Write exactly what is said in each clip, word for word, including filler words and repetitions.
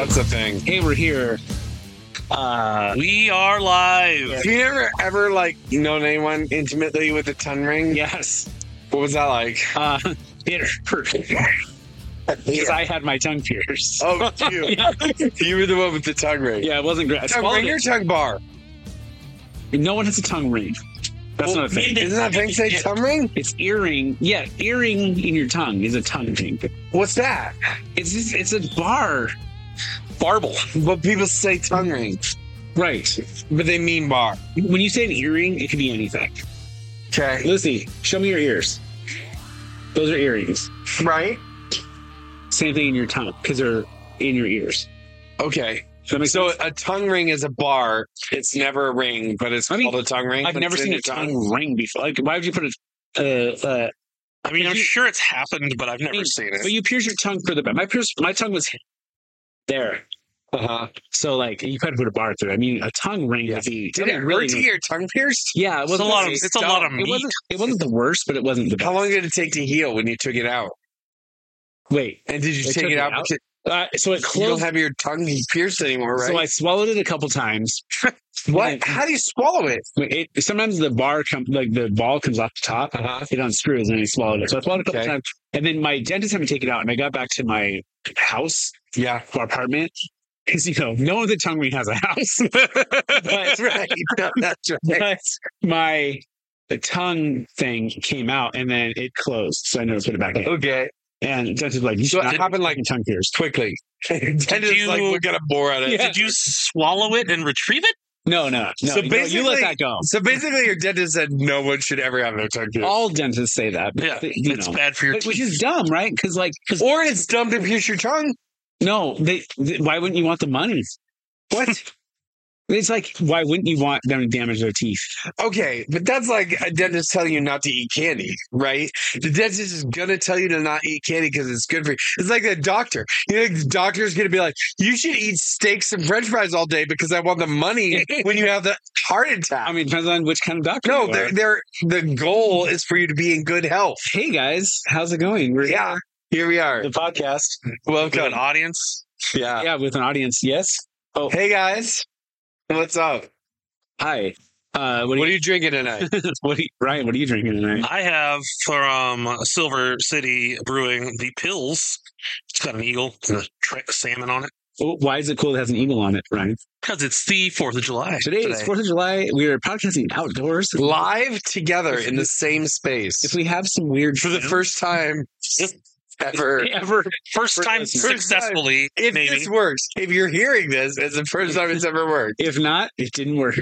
That's the thing. Hey, we're here. Uh, we are live. Have you ever, ever, like, known anyone intimately with a tongue ring? yes. What was that like? Uh, it hurt. Because I had my tongue pierced. Oh, you. yeah. You were the one with the tongue ring. Yeah, it wasn't great. I Tongue swallowed ring or it. tongue bar? No one has a tongue ring. That's Well, not a thing. Isn't that thing say tongue ring? It's earring. Yeah, earring in your tongue is a tongue thing. What's that? It's just, it's a bar. Barble. But people say tongue ring. Right. But they mean bar. When you say an earring, it could be anything. Okay. Lizzie, show me your ears. Those are earrings. Right? Same thing in your tongue, because they're in your ears. Okay. Does that make So sense? a tongue ring is a bar. It's never a ring, but it's I mean, called a tongue ring. I've but never it's in seen a your tongue ring before. Like, why would you put a... Uh, uh, I mean, I'm you- sure it's happened, but I've never I mean, seen it. But you pierce your tongue further back. My pierce, my tongue was there. Uh-huh. So, like, you could put a bar through it. I mean, a tongue ring Yeah. would be... Did it really hurt to get your tongue pierced? Yeah, it It's wasn't a lot of it's it's a lot of It meat. wasn't, it wasn't the worst, but it wasn't the best. How long did it take to heal when you took it out? Wait. And did you They take took it it out? out? because Uh, so it You don't closed... have your tongue pierced anymore, right? So I swallowed it a couple times. what? How do you swallow it? It, sometimes the bar comes, like the ball comes off the top. Uh-huh. It unscrews and I swallowed it. So I swallowed it a couple Okay. times. And then my dentist had me take it out. And I got back to my house, Yeah. our apartment. Because, you know, no one with a tongue ring has a house. That's right. No, that's right. But my the tongue thing came out and then it closed. So I never put it back in. Okay. And the dentist was like, you So should it not happened, like, have tongue pierced. quickly. Dentist you- like look at a bore at it. Yeah. Did you swallow it and retrieve it? No, no, no. So no, you basically- let that go. So basically, your dentist said no one should ever have their tongue pierced. All dentists say that. but Yeah, they- you it's know. bad for your But- teeth. which is dumb, right? Because, like, cause, Or it's dumb to pierce your tongue. no, they, they. Why wouldn't you want the money? What? It's like, why wouldn't you want them to damage their teeth? Okay, but that's like a dentist telling you not to eat candy, right? The dentist is gonna tell you to not eat candy because it's good for you. It's like the doctor. You know, the doctor's gonna be like, you should eat steaks and French fries all day because I want the money when you have the heart attack. I mean, it depends on which kind of doctor. no, you they're, are. they're, the goal is for you to be in good health. Hey guys, how's it going? We're Yeah, here we are. the podcast. With Welcome. an audience. Yeah. Yeah, with an audience. Yes. Oh, Hey guys, what's up? hi. Uh, what, What are are you? you drinking tonight? What are you, Ryan? What are you drinking tonight? I have from Silver City Brewing the Pills. It's got an eagle and a tra- salmon on it Oh, why is it cool? It has an eagle on it, Ryan. because it's the Fourth of July. Today is Fourth of July. We are podcasting outdoors. Live together in the same space If we have some weird for the film- first time ever. ever, First For time listeners. successfully, If maybe. this works, if you're hearing this, it's the first time it's ever worked. if not, it didn't work.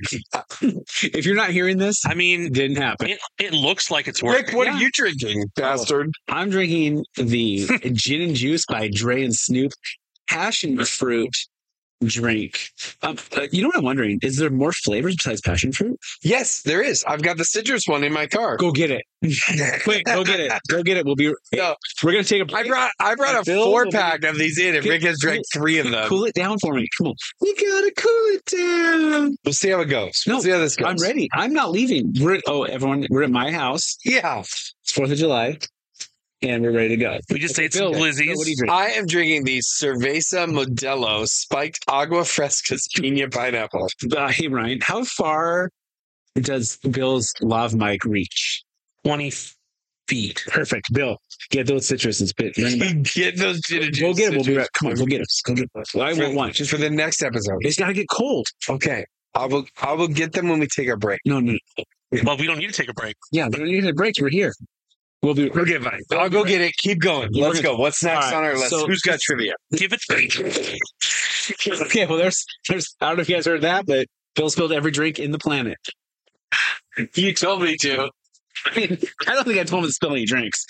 If you're not hearing this, I mean, it didn't happen. it, it looks like it's working. Rick, what Yeah. are you drinking, bastard? I'm drinking the gin and juice by Dre and Snoop passion fruit drink. Um, uh, you know what I'm wondering? Is there more flavors besides passion fruit? Yes, there is. I've got the citrus one in my car. Go get it. Quick, go get it. Go get it. We'll be. No. We're gonna take a I break. brought I brought a Bill four will pack of these in, and Rick has drank three of them. Cool it down for me. Come on. We gotta cool it down. We'll see how it goes. We'll No, see how this goes. I'm ready. I'm not leaving. We're at, oh everyone. We're at my house. Yeah, It's Fourth of July, and we're ready to go. We just ate Bill, some Bill, glizzies. what do you drink? I am drinking the Cerveza Modelo Spiked Agua Frescas Pina Pineapple. Uh, hey Ryan, how far does Bill's lav mic reach? twenty feet. Perfect, Bill. Get those citruses. Bit. Bring them back. Get those gin and Go juice get it. We'll be citrus. right. Come on, go get it. Go get it. Well, I For- want one. Just for the next episode. It's got to get cold. Okay. I will I will get them when we take our break. No, no. no. Well, we don't need to take a break. Yeah, we don't need a break. We're here. We'll be. Okay, fine. I'll go get it. Keep going. Yeah, Let's we're go. What's next All right, on our list? so- Who's got trivia? Give it. Okay, well, there's, there's. I don't know if you guys heard that, but Bill spilled every drink in the planet. You told me to. I mean, I don't think I told him to spill any drinks.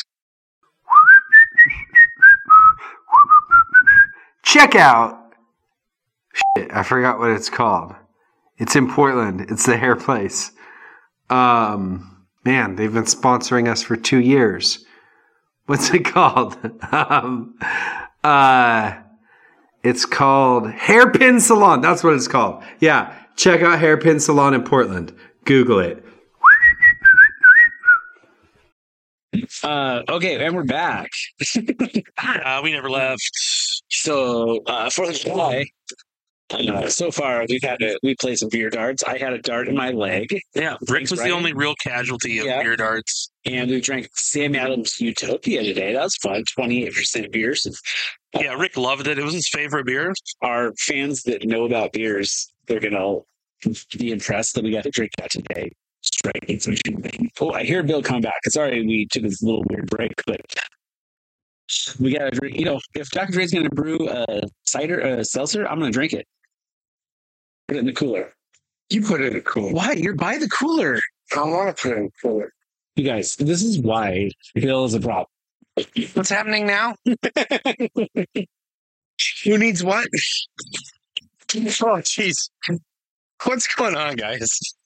Check out. Shit, I forgot what it's called. It's in Portland. It's the hair place. Um, man, they've been sponsoring us for two years. What's it called? um, uh, it's called Hairpin Salon. That's what it's called. Yeah, check out Hairpin Salon in Portland. Google it. Uh, okay, and we're back. Uh, we never left. So uh, Fourth of July. Uh, so far, we've had a, we played some beer darts. I had a dart in my leg. Yeah, Rick was the Ryan. only real casualty of Yeah. beer darts. And we drank Sam Adams Utopia today. That was fun. twenty-eight percent beer. So Yeah, Rick loved it. It was his favorite beer. our fans that know about beers, they're going to be impressed that we got to drink that today. Striking some champagne. Oh, I hear Bill come back. Sorry we took this little weird break, but we got to drink. You know, if Doctor Dre's going to brew a cider, a seltzer, I'm going to drink it. Put it in the cooler. You put it in a cooler. Why? You're by the cooler. I don't want to put it in a cooler. You guys, this is why Bill is a problem. What's happening now? Who needs what? Oh, jeez. What's going on, guys?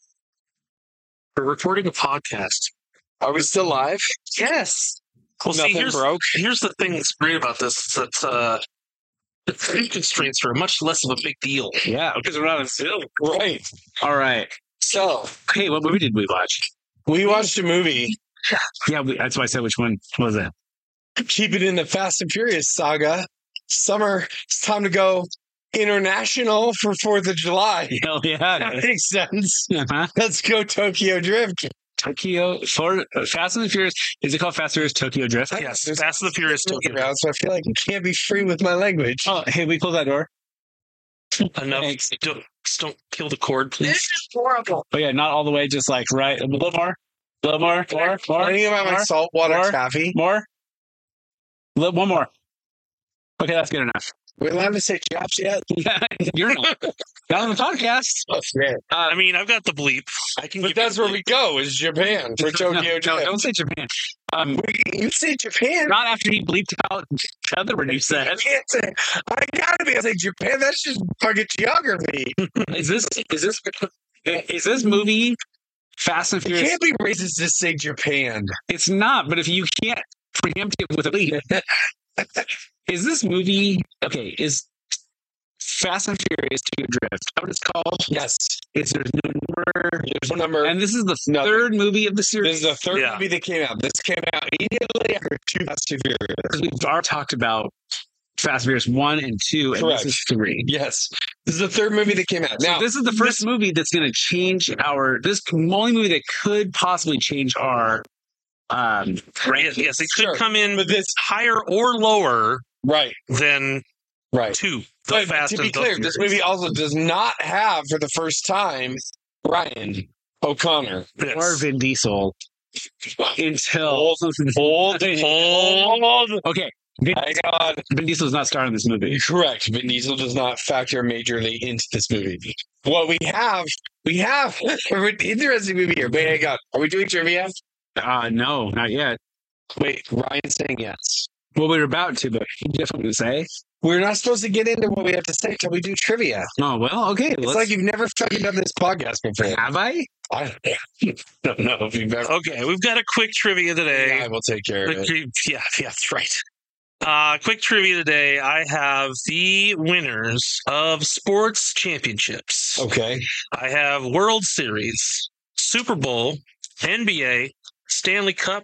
We're recording a podcast. Are we still live? Yes. Well, see, Nothing here's, broke. here's the thing that's great about this. Is that uh, the food constraints are much less of a big deal. Yeah, because we're not in film. Right. All right. So, Hey, what movie did we watch? we watched a movie. Yeah, we, that's why I said which one was it? Keep it in the Fast and Furious saga. Summer, it's time to go international for fourth of July. Hell yeah. That makes sense. Uh-huh. Let's go Tokyo Drift. Tokyo for uh, Fast and the Furious. Is it called Fast and Furious Tokyo Drift? Yes, Fast and the Furious Tokyo. Around, so I feel like I can't be free with my language. Oh, hey, we close that door. Enough. Thanks. Don't, just don't kill the cord, please. This is horrible. Oh yeah, not all the way, just like right a little more. A little more, more, more, Learning about my more, saltwater more. taffy. more. Li- One more. Okay, that's good enough. We're allowed to say chops yet? You're not. Not on the podcast. Oh, man. I mean, I've got the bleep. I can. But give you that's the where bleep. we go, is Japan for Tokyo no, Drift. no, don't say Japan. Um, You say Japan? not after he bleeped out the other word you I said. can't say. I gotta be able to say Japan. That's just fucking geography. Is this is this is this movie Fast and It Furious? can't be racist to say Japan. It's not, but if you can't preempt it with a bleep, is this movie okay? Is Fast and Furious Tokyo Drift? Is that what it's called? Yes. It's there's no number, There's no number. and this is the Nothing. third movie of the This series. is the third Yeah. movie that came out. This came out immediately after two Fast and Furious. Because we've already talked about Fast and Furious one and two, and Correct. this is three. Yes. This is the third movie that came out. So Now, this is the first this- movie that's going to change our. This only movie that could possibly change our. Um, Yes, yes, it could Sure. come in But this, higher or lower right, than right. two. The But Fast to be and the clear, this Furious. movie also does not have, for the first time, Ryan O'Connor. Yes. or Vin Diesel until. Hold, hold, hold. Okay, Vin, Hang on. Vin Diesel is not starring in this movie. Correct. Vin Diesel does not factor majorly into this movie. What we have, we have an interesting movie here. Wait, hang on. Are we doing trivia? Uh, no, not yet. Wait, Ryan's saying yes. Well, we were about to, but you have something to say? We're not supposed to get into what we have to say until we do trivia. Oh, well, okay. It's let's- like you've never fucking done this podcast before. have I? I don't know if you've ever. Okay, we've got a quick trivia today. I will take care of it. Yeah, yeah, that's right. Uh, quick trivia today. I have the winners of sports championships. Okay. I have World Series, Super Bowl, N B A, Stanley Cup,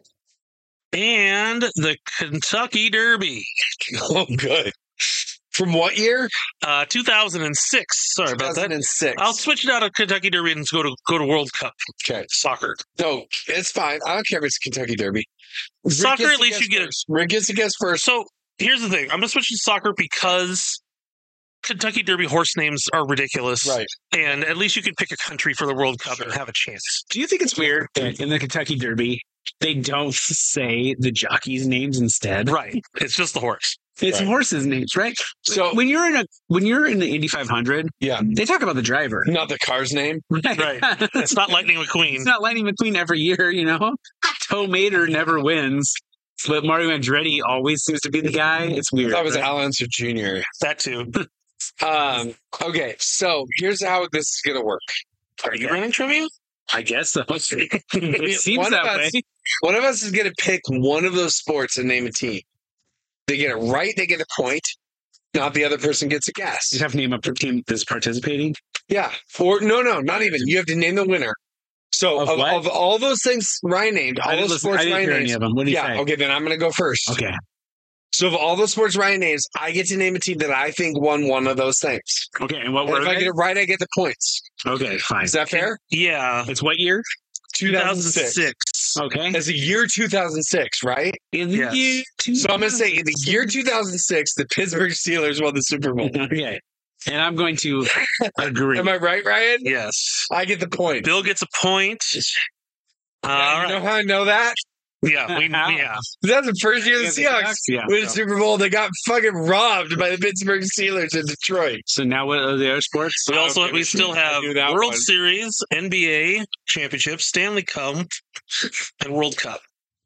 and the Kentucky Derby. Oh, good. From what year? Uh, two thousand six. Sorry about that. two thousand six. I'll switch it out of Kentucky Derby and go to go to World Cup Okay. soccer. No, it's fine. I don't care if it's Kentucky Derby. Rick Soccer, gets at to least guess you get it. first. Rick gets to guess first. So here's the thing. I'm going to switch to soccer because Kentucky Derby horse names are ridiculous. Right. And at least you can pick a country for the World Cup and have a chance. Do you think it's weird that in the Kentucky Derby, they don't say the jockeys' names instead? Right. It's just the horse. It's Right. horses' names, right? So, when you're in a when you're in the Indy five hundred, yeah, they talk about the driver. not the car's name. Right. It's not Lightning McQueen. It's not Lightning McQueen every year, you know. Toe Mater never wins, but Mario Andretti always seems to be the guy. It's weird. That was right? Al Unser Junior That too. Um, okay, so here's how this is going to work. Are you running trivia? I guess so. It seems One that of us- way. One of us is going to pick one of those sports and name a team. They get it right, they get a point. Not the other person gets a guess. You have to name a team that's participating. Yeah. Or no, no, not even. You have to name the winner. So Of of, what? of all those things Ryan named, all I didn't, those listen, I sports didn't Ryan hear any names. of them. What do you Yeah, say? okay, then I'm going to go first. Okay. So of all the sports Ryan names, I get to name a team that I think won one of those things. Okay. And what And were if I they? get it right, I get the points. Okay, fine. Is that fair? Yeah. It's what year? two thousand six. two thousand six. Okay. It's the year two thousand six, right? In the Yes. year So I'm going to say in the year two thousand six, the Pittsburgh Steelers won the Super Bowl. Okay. And I'm going to agree. Am I right, Ryan? Yes. I get the point. Bill gets a point. Yeah, All you know right. how I know that? Yeah. We, yeah. That's the first year of the Yeah, the Seahawks Seahawks, yeah. win the Super Bowl. They got fucking robbed by the Pittsburgh Steelers in Detroit. So now what are the other sports? We also Okay, we still I have knew that World one. Series, N B A Championship, Stanley Cup, and World Cup.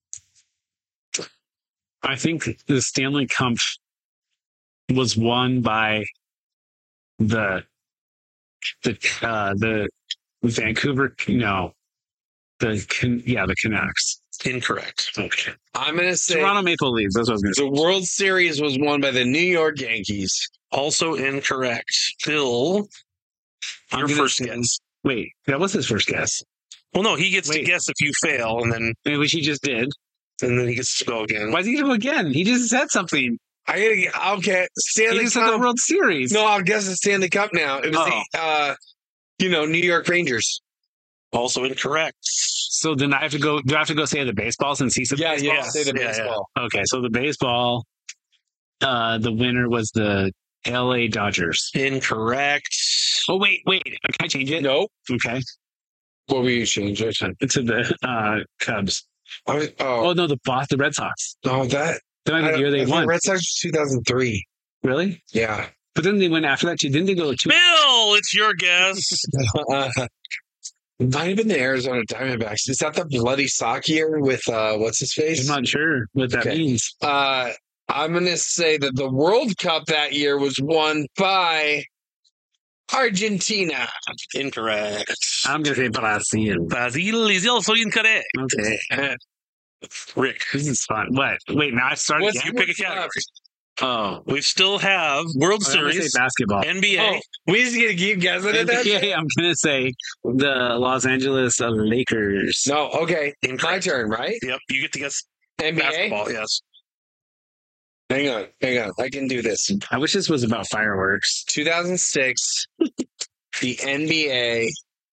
I think the Stanley Cup was won by the the uh, the Vancouver. No, the Can- yeah the Canucks. Incorrect. Okay. I'm going to say Toronto Maple Leafs. That's what I was going to say. the World Series was won by the New York Yankees. Also incorrect. Bill, I'm your gonna first say- guess. Wait, that was his first guess. Well, no, he gets Wait. to guess if you fail, and then I mean, which he just did. and then he gets to go again. Why is he going to go again? He just said something. I gotta get, okay, He Stanley just said the Cup. World Series. No, I'll guess the Stanley Cup now. It was Oh. the, uh, you know, New York Rangers. Also incorrect. So then I have to go. Do I have to go say the baseball since he said Yeah, baseball? yeah, say the Yeah, yeah. baseball. Okay, so the baseball, uh, the winner was the L A Dodgers. Incorrect. Oh wait, wait, can I change it? Nope. Okay, What were you changing? to the uh, Cubs. I was, Oh oh, no, the Boston Red Sox. no, that. Then I the don't- year I they think won. Red Sox was two thousand three. Really? Yeah. But then they went after that too. Didn't they go two? Bill, it's your guess. uh, it might have been the Arizona Diamondbacks. Is that the bloody sock year with uh, what's his face? I'm not sure what that Okay. means. Uh, I'm going to say that the World Cup that year was won by Argentina. Incorrect. I'm gonna say Brazil. Brazil is also incorrect. Okay, Rick, this is fun. What? Wait, now I started What's- you again. pick a category. Oh, We still have World I'm gonna say Series, basketball. N B A. Oh, we just going to keep guessing at that? N B A, I'm gonna say the Los Angeles Lakers. No, okay. My Incorrect. turn, right? Yep, you get to guess N B A? basketball. Yes. Hang on, hang on. I can do this. I wish this was about fireworks. two thousand six, the N B A.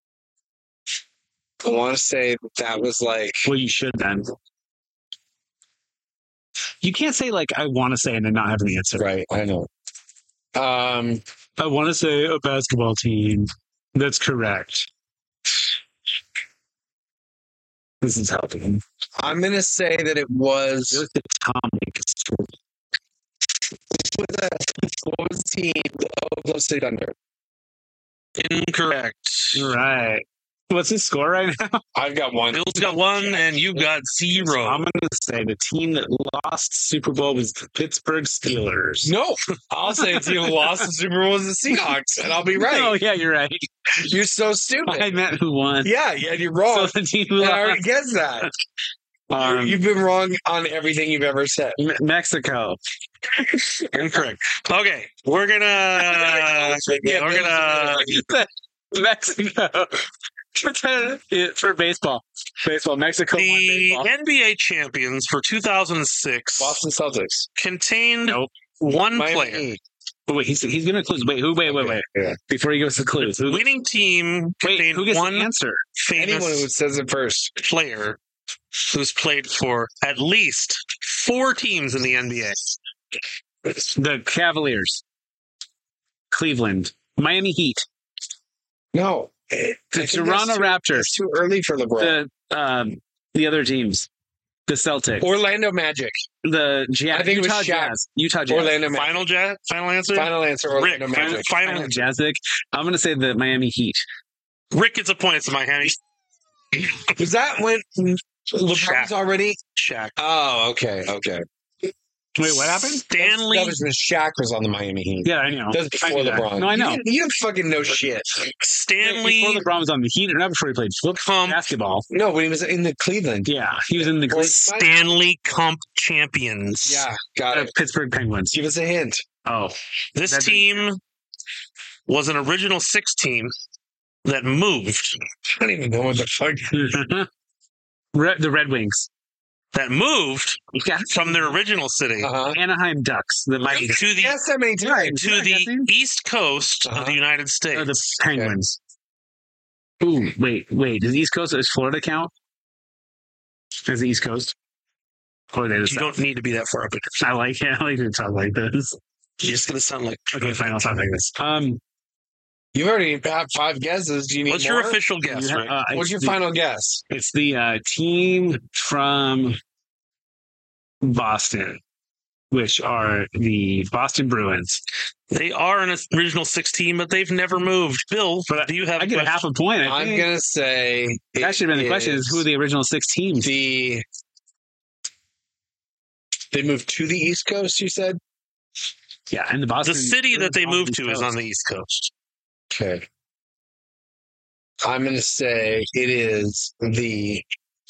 I want to say that was like, Well, you should then. You can't say like I want to say and then not have an answer. right, I know. Um, I want to say a basketball team. That's correct. This is helping. I'm going to say that it was. You're like the Tom Hanks. What was the, what was the team? The Oklahoma City Thunder. Incorrect. Right. What's his score right now? I've got one. Bill's got one, and you got zero. I'm going to say the team that lost Super Bowl was the Pittsburgh Steelers. No, I'll say the team who lost the Super Bowl was the Seahawks, and I'll be right. Oh, yeah, you're right. You're so stupid. I meant who won. Yeah, yeah, you're wrong. So the team who and I already lost. guessed that. Um, You've been wrong on everything you've ever said. Me- Mexico. Incorrect. Okay, we're gonna Yeah, we're gonna Mexico. For baseball. Baseball. Mexico won the baseball. N B A champions for two thousand six Boston Celtics. contained Nope. one Miami player. Heat. Oh, wait, he's he's gonna clues. Wait, who? Wait, wait, wait. Yeah. Before he goes to clues, who? Winning team Wait, contained who gets one the answer? Anyone who famous says it first. player who's played for at least four teams in the N B A. The Cavaliers, Cleveland, Miami Heat, No. It, the I think Toronto that's too, Raptors, It's too early for LeBron. the um, the other teams, the Celtics, Orlando Magic. the Jazz, I think it was Utah Shaq. Jazz, Utah Jazz. Orlando Magic. Final jet, final answer. Final answer, Orlando Rick, Magic. final, Final Jazzic. I'm gonna say the Miami Heat. Rick gets a point. It's Miami. Was that when LeBron's Shaq. already? Shaq. Oh, okay, okay. Wait, what happened? Stanley. That was when Shaq was on the Miami Heat. Yeah, I know. That was I before knew that. LeBron. No, I know. You, didn't- you don't fucking know shit. Stanley. Before LeBron was on the Heat, or not before he played flip Comp. basketball. No, when he was in the Cleveland. Yeah, he was in the Or- Stanley Cup champions. Yeah, got uh, it. Pittsburgh Penguins. Give us a hint. Oh, This That'd be- team was an original six team that moved. I don't even know what the fuck. Red, the Red Wings. That moved Yeah. from their original city Uh-huh. Anaheim Ducks. The Mighty Ducks. to the Yes, that many times. to Yeah, the guessing. east coast Uh-huh. of the United States. Oh, the Penguins. Ooh, wait, wait. Does the East Coast, does Florida count? As the East Coast? Or they You just don't need to be that far up. I like it. I like to talk like this. You're just going to sound like. Okay, fine. I'll talk like this. Um, You've already had five guesses. Do you need What's more? your official guess, you ha- Rick? uh, What's it's your the- final guess? It's the uh, team from Boston, which are the Boston Bruins. They are an original sixteen, but they've never moved. Bill, But do you have I get a half a point. I I'm think. gonna say That should have been the question: is who are the original six teams? the they moved to the East Coast? You said Yeah, and the Boston. the city that they Bruins moved to on the is East on the East Coast. okay. I'm gonna say it is the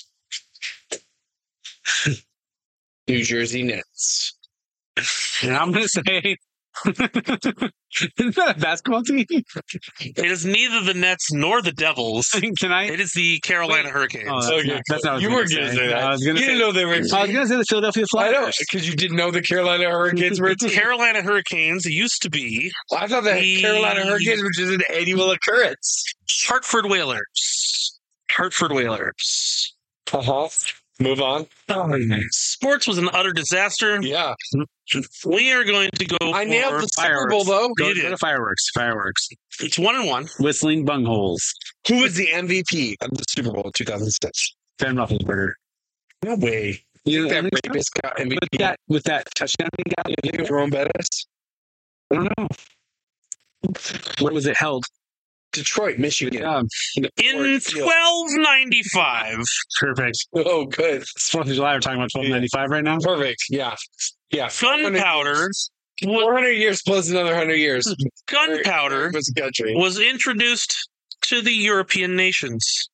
New Jersey Nets. Coast. And I'm going to say. Isn't that a basketball team? It is neither the Nets nor the Devils. Can I? It is the Carolina Hurricanes. Oh, that's, Okay, not, that's not what I was you gonna were say. gonna say that. I was going You to say. didn't know they were. I was going to say the Philadelphia I know Flyers. because you didn't know the Carolina Hurricanes were. a team. Carolina Hurricanes used to be I thought the The- Carolina Hurricanes, which is an annual occurrence. Hartford Whalers. Hartford Whalers. Uh huh. Move on. Sports was an utter disaster. Yeah, We are going to go. I nailed for- the Super Bowl though. Go, You go did. to fireworks. Fireworks. It's one and one. Whistling bungholes. Who was the M V P of the Super Bowl in two thousand six? Ben Roethlisberger. No way. You That know, I think so? rapist got M V with P. that with that touchdown he got. You think it was Jerome Bettis? I don't know. Where was it held? Detroit, Michigan. Um, In twelve ninety-five, perfect. Oh, good. It's Fourth of July. We're talking about twelve ninety five right now. Perfect. Yeah. Yeah. gunpowder four hundred years plus another one hundred years. gunpowder was a country. was introduced to the European nations.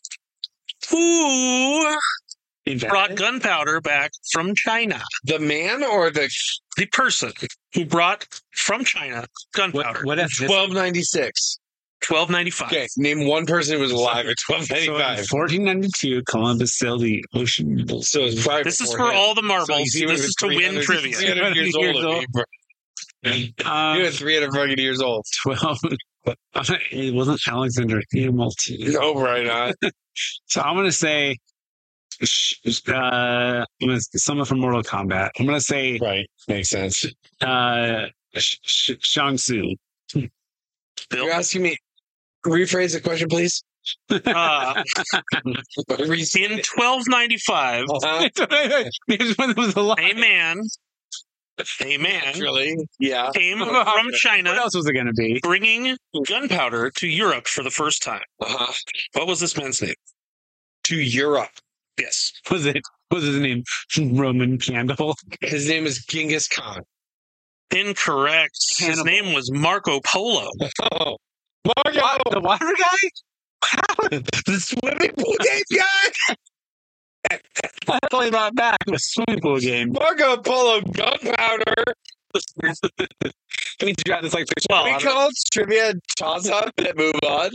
Who brought gunpowder back from China? The man or the The person who brought from China gunpowder. What, what if this, twelve ninety-six? twelve ninety-five. Okay, name one person who was alive in twelve so in ninety-five. fourteen ninety-two, Columbus sailed the ocean. So it's probably This is before for him. all the So marbles. you see when This he is was to win 300 trivia. three hundred years Years old. old. He Um, was three hundred fucking years old. twelve. It wasn't Alexander Hamilton. No, right not. So I'm gonna say, sh- uh, I'm gonna, someone from Mortal Kombat. I'm gonna say, Right. Makes sense. uh, sh- sh- Shang Tsung. Bill? You're asking me. Rephrase the question, please. Uh, in twelve ninety-five, Uh-huh. Because when it was alive. a man, a man Naturally. Yeah. came from What China else was it gonna be? bringing gunpowder to Europe for the first time. Uh-huh. What was this man's name? To Europe. Yes. Was it? Was his name Roman Candle? His name is Genghis Khan. Incorrect. His Hannibal. name was Marco Polo. Oh. What? The water guy? The swimming pool game guy? I thought about back. The swimming pool game. Marco Polo gunpowder. Can you got this like picture? Well, we call it trivia toss up and move on.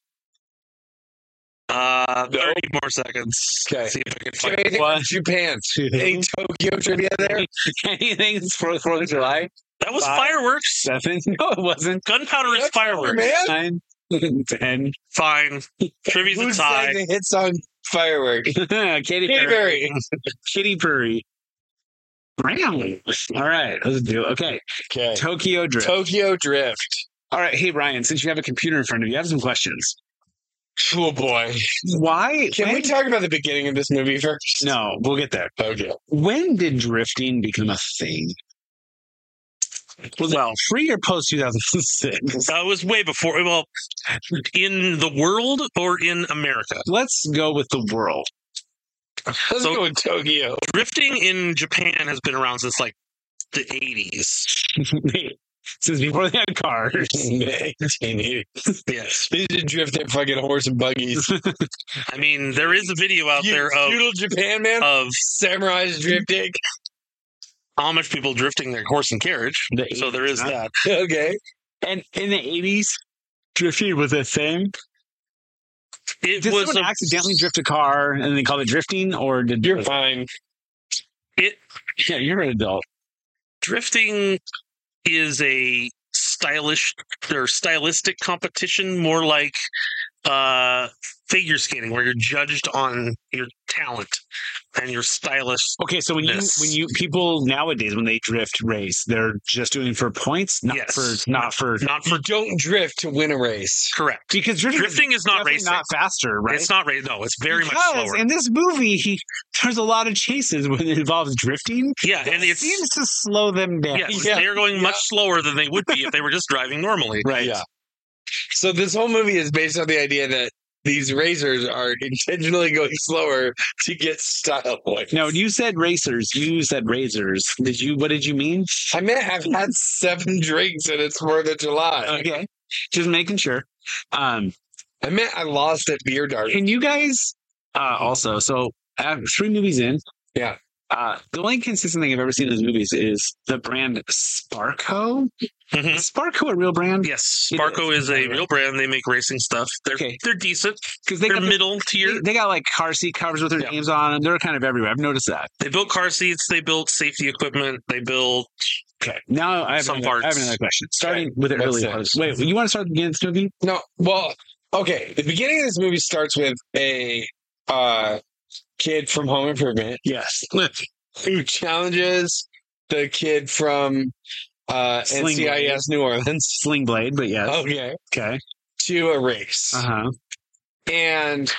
Uh, No. thirty more seconds. Okay. See if I can Do you find have anything What? from Japan? Any Tokyo trivia there? Anything for Fourth of July? That was Five. fireworks. Seven? No, it wasn't. Gunpowder is That's fireworks. man. Nine, ten. Fine. Trivia's Who a sang tie. the hit song Firework? Katy Katy Perry. Perry. Katy Perry. Really? All right, let's do it. Okay, Okay. Tokyo Drift. Tokyo Drift. All right, hey Ryan, since you have a computer in front of you, I have some questions. Oh boy. Why? Can when- we talk about the beginning of this movie first? No, we'll get there. Okay. When did drifting become a thing? Was Well, it pre or post two thousand six? uh, it was way before. Well, in the world or in America? Let's go with the world. Let's So- go with Tokyo. Drifting in Japan has been around since like the eighties. Since before they had cars. nineteen eighty. Yes. They did drift their fucking horse and buggies. I mean, there is a video out there of, Feudal Japan, man. of Samurais drifting. Amish people drifting their horse and carriage. The So there is eighties, that. Okay. And in the eighties, drifting was a thing. It Did was someone a, accidentally drift a car and they called it drifting, or did You're fine. it Yeah, you're an adult. drifting is a stylish or stylistic competition, more like uh figure skating, where you're judged on your talent and your stylish. Okay, so when you Yes. when you people nowadays when they drift race, they're just doing for points, not Yes. for not for Not You for don't drift to win a race. correct. because drifting, Drifting is not definitely racing. not faster, right? It's not race. No, it's very because much slower. in this movie, he, there's a lot of chases when it involves drifting. Yeah, and It it's seems to slow them down. yes, Yeah. they're going Yeah. much slower than they would be if they were just driving normally. Right. Yeah. So this whole movie is based on the idea that these racers are intentionally going slower to get style points. Now, you said racers. You said razors. Did you? What did you mean? I meant I've had seven drinks and it's Fourth of July. Okay, just making sure. Um, I meant I lost at beer dart. and you guys uh, also. So uh, three movies in. Yeah. Uh, the only consistent thing I've ever seen in those movies is the brand Sparco. Mhm. Is Sparco a real brand? Yes, It Sparco is. is a real brand. They make racing stuff. They're Okay. they're decent. Because they They're got the- middle tier. They, they got like car seat covers with their Yeah. names on them. They're kind of everywhere. I've noticed that. They built car seats. They built safety equipment. They built Okay. Now I have, Some another, I have parts. another question. Starting with it What's really that? was. Wait, you want to start at the beginning of this movie? No, well, okay. The beginning of this movie starts with a uh, kid from Home Improvement Yes. who challenges the kid from uh, Sling N C I S New Orleans. Sling Blade, but yes. Okay. Okay. To a race. Uh huh. And